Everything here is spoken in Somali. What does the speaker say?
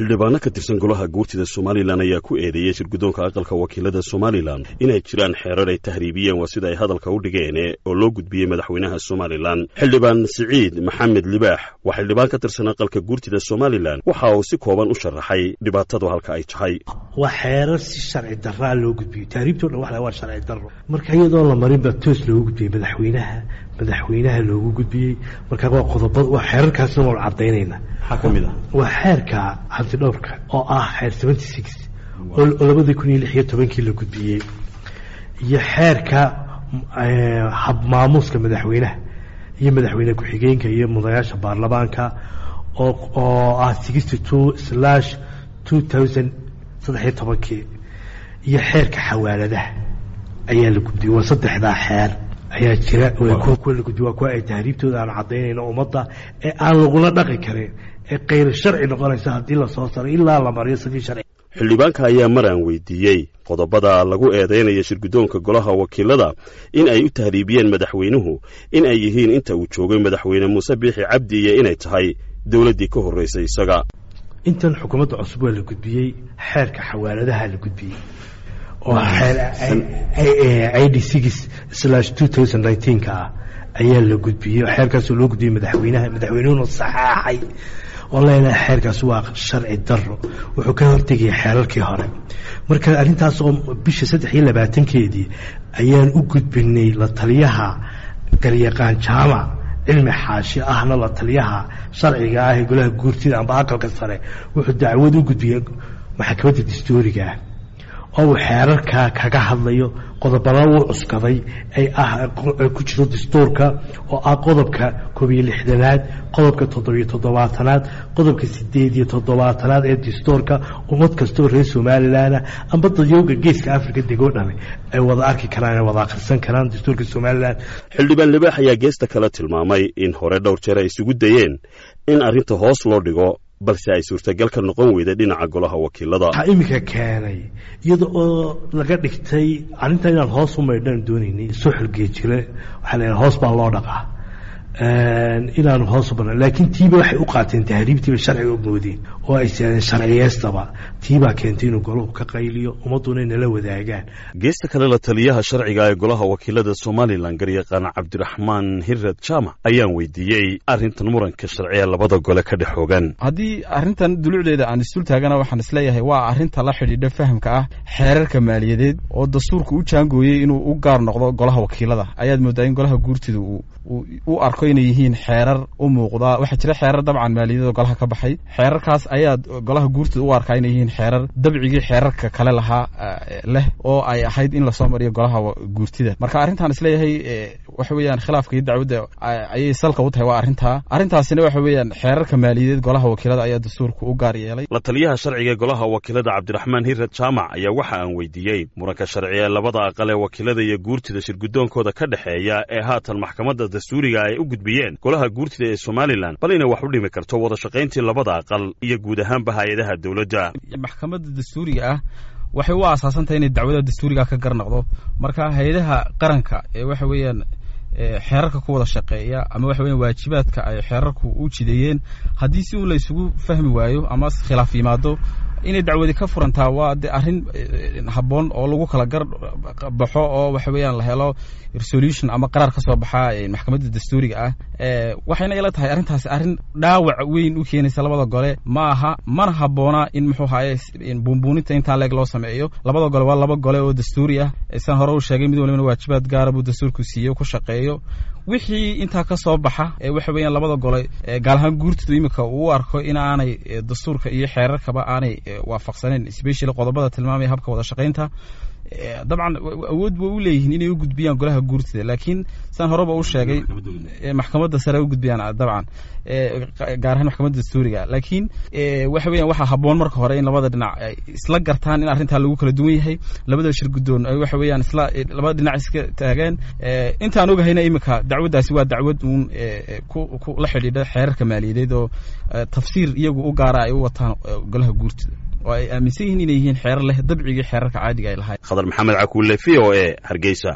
xildhibaano ka tirsan golaha guurtida Somaliland ayaa ku eedeeyay shirgudoonka aqalka wakiilada Somaliland inay jiraan xeerar ay tahriibiyeen waa sida ay hadalka u dhigeen oo loo gudbiyay madaxweynaha Somaliland. Xildhibaan Siciid Maxamed Libaax waa xildhibaan ka tirsan aqalka guurtida Somaliland waxa uu si kooban u sharaxay dhibaatadu halka ay tahay. waa xeerar si sharci darro loo gudbiyay tahriibtooda waa sharci darro marka iyadoo la marin ba toos loogu gudbiyay madaxweynaha loogu gudbiyay marka waa qodobbada waa xeerarkaasna wada cadeynayna waxa kamid ah waa xeerka hantidhowrka oo ah xeer 76 oo 2016 la gudbiyay iyo xeerka hab maamuuska madaxweynaha iyo madaxweyne ku-xigeenka iyo mudanayaasha baarlamaanka oo ah 62/2013 iyo xeerka xawaaladaha ayaa la gudbiyay waa saddexdaa xeer ayaa jira oo kuwa la gudbiyay waa kuwa ay tahriibtooda aan cadeynayno ummadda ee aan lagula dhaqi karin ee qayr sharci noqonaysa haddii la soo saaray ilaa la mariyo safi sharci. xildhibaanka ayaa maraan weydiiyey qodobada lagu eedeynaya shirgudoonka golaha wakiilada in ay u tahriibiyeen madaxweynuhu in ay yihiin inta uu joogay madaxweyne Muuse Biixi Cabdi iyo inay tahay dawladdii ka horeysay isaga. intan xukuumadda cusub waa la gudbiyey xeerka xawaaladaha la gudbiyey oo xeer ID6/2019 ka ayaa la gudbiyey xeerkaas loo gudbiyey madaxweynuhu saxaxay oo leeyahay xeerkaas waa sharci darro wuxuu ka hortagay xeerarkii hore marka arintaas oo bisha 23 ayaan u gudbinay la taliyaha garyaqaan jaamac cilmi xaashi ahna la taliyaha sharciga ah ee golaha guurtida amba aqalka sare wuxuu dacwad u gudbiyay maxkamadda dastuuriga oo xeerarka kaga hadlayo qodobada uu cuskaday ay ku jiro dastuurka oo ah qodobka 16aad qodobka 17aad qodobka 18aad ee dastuurka ummad kasta oo reer Somaliland amba dadyoga geeska Afrika degoodhan ay wada arki karaan ay wada akhrisan karaan dastuurka Somaliland. xildhibaan Libaax ayaa geesta kala tilmaamay in hore dhowr jeer ay isugu dayeen in arrinta hoos loo dhigo balse ay suurtagal ka noqon weyday dhinaca golaha wakiilada. waxa imika keenay iyadoo laga dhigtay arinta inaan hoos u meedhan doonaynay soo xilgeejire waxa la hoos baa loo dhaqaa inaan hoos u banaan laakiin tiiba waxay u qaateen tahriibtiiba sharciga u moodeen oo ay saadeen sharciyeystaba tiiba keentay inuu goluhu ka qayliyo ummaduna inay la wadaagaan. geesta kale la taliyaha sharciga ee golaha wakiilada Somaliland garyaqaan Cabdiraxmaan Hirad Jaamac ayaan weydiiyey arrintan muranka sharciga labada gole ka dhaxoogan. haddii arrintan dulucdeeda aan isul taagana waxaan isleeyahay waa arrinta la xidhiidha fahamka ah xeerarka maaliyadeed oo dastuurku u jaangooyay inuu u gaar noqdo golaha wakiilada ayaad moodaa in golaha guurtida u arko inay yihiin xeerar u muuqda waxa jira xeerar dabcan maaliyadeed golaha ka baxay xeerarkaas ayaa golaha guurtida u arkaa inay yihiin xeerar dabcigii xeerarka kale lahaa leh oo ay ahayd in la soo mariyo golaha guurtida marka arrintan isleeyahay waxa weeyaan khilaafka iyo dacwadda ayay salka u tahay waa arrintaasina waxa weeyaan xeerarka maaliyadeed golaha wakiilada ayaa dastuurku u gaar yeelay. la taliyaha sharciga golaha wakiilada Cabdiraxmaan Hirad Jaamac ayaa waxa aan weydiiyey muranka sharciga labada aqal ee wakiilada iyo guurtida shirgudoonkooda ka dhaxeeya ee haatan maxkamadda dastuuriga ay u gudbiyeen golaha guurtida ee Somaliland bal inay wax u dhimi karto wada shaqayntii labada aqal iyo guud ahaanba hay'adaha dawladda. maxkamadda dastuuriga ah waxay u aasaasantahay inay dacwada dastuuriga ka garnaqdo marka hay'adaha qaranka ee waxa weeyaan xeerarka ku wada shaqeeya ama waxa weeyaan waajibaadka ay xeerarku u jideeyeen haddii si uu la isugu fahmi waayo ama khilaaf yimaado inay dacwadi ka furantaa waa arrin habboon oo lagu kala baxo oo waxa weeyaan la helo resolution ama qaraar ka soo baxa maxkamadda dastuuriga ah waxayna ila tahay arrintaasi arrin dhaawac weyn u keenaysa labada gole mana habboona in muxuu ahaye buunbuuninta intaa leeg loo sameeyo. labada gole waa laba gole oo dastuuri ah san hore u sheegay mid walibana waajibaad gaara buu dastuurku siiyo ku shaqeeyo wixii intaa ka soo baxa waxa weeyaan labada gole gaar ahaan guurtida imika uu arko in aanay dastuurka iyo xeerarkaba aanay waafaqsaneen especially qodobada tilmaamaya habka wada shaqaynta dabcan awood buu u leeyihiin inay u gudbiyaan golaha guurtida laakiin san horeba u sheegay maxkamadda sare u gudbiyaan dabcan gaar ahaan maxkamadda dastuuriga laakiin waxa weeyaan waxa habboon marka hore in labada dhinac ay isla gartaan in arrintaa lagu kala duwan yahay labada shirgudoon ay waxa weeyaan isla labada dhinac iska taagaan intaan ogahayna imika dacwaddaasi waa dacwad uun ku la xidhiidha xeerarka maaliyadeed oo tafsiir iyagu u gaara ay u wataan golaha guurtida oo ay aaminsan yihiin inay yihiin xeerar leh dabcigii xeerarka caadiga ay lahayd. Khadar Maxamed Cakuule VOA Hargeysa.